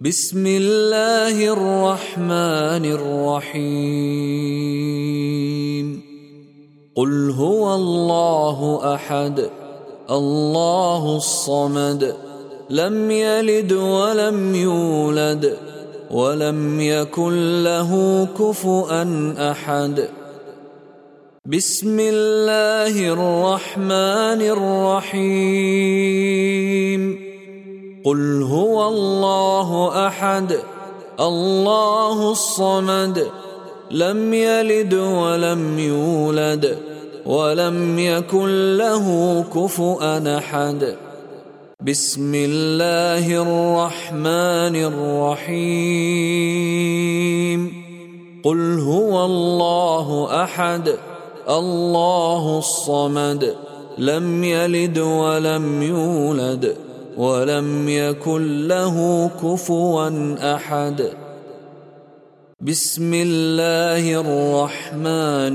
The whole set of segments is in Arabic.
بسم الله الرحمن الرحيم. قل هو الله أحد الله الصمد لم يلد ولم يولد ولم يكن له كفؤا أحد. بسم الله الرحمن الرحيم. قل هو الله أحد الله الصمد لم يلد ولم يولد ولم يكن له كفؤا أحد. بسم الله الرحمن الرحيم. قل هو الله أحد الله الصمد لم يلد ولم يولد ولم يكن له كفوا أحد. بسم الله الرحمن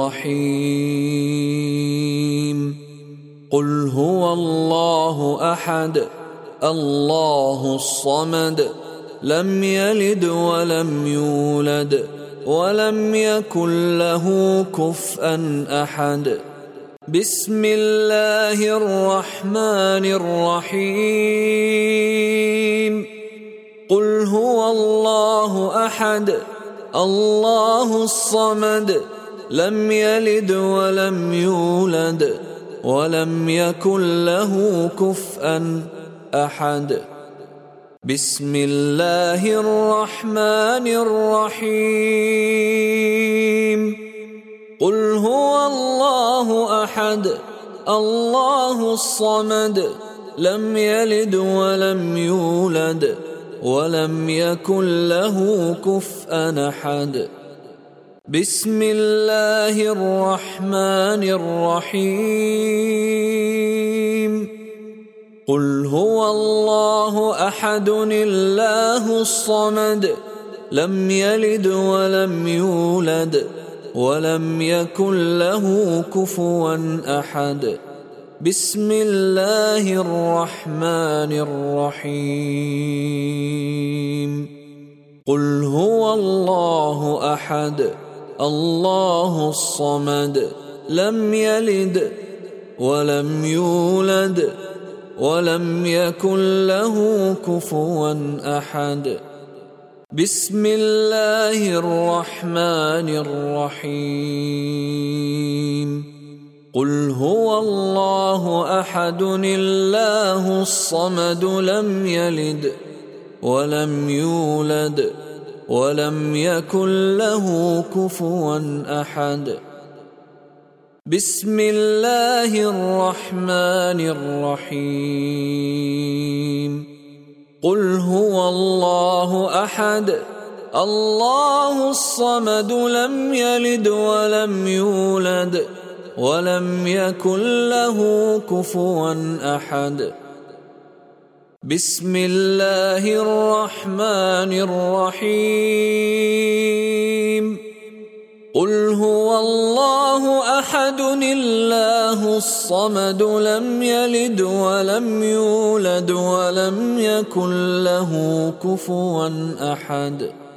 الرحيم. قل هو الله أحد الله الصمد لم يلد ولم يولد ولم يكن له كفوا أحد. بسم الله الرحمن الرحيم. قل هو الله أحد الله الصمد لم يلد ولم يولد ولم يكن له كفوا أحد. بسم الله الرحمن الرحيم. قل هو الله أحد الله الصمد لم يلد ولم يولد ولم يكن له كفؤا أحد. بسم الله الرحمن الرحيم. قل هو الله أحد الله الصمد لم يلد ولم يولد ولم يكن له كفوا أحد. بسم الله الرحمن الرحيم. قل هو الله أحد الله الصمد لم يلد ولم يولد ولم يكن له كفوا أحد. بسم الله الرحمن الرحيم. قل هو الله أحد الله الصمد لم يلد ولم يولد ولم يكن له كفوا أحد. بسم الله الرحمن الرحيم. قل هو الله أحد الله الصمد لم يلد ولم يولد ولم يكن له كفوا أحد. بسم الله الرحمن الرحيم. قل هو الله أحد الله الصمد لم يلد ولم يولد ولم يكن له كفوا أحد.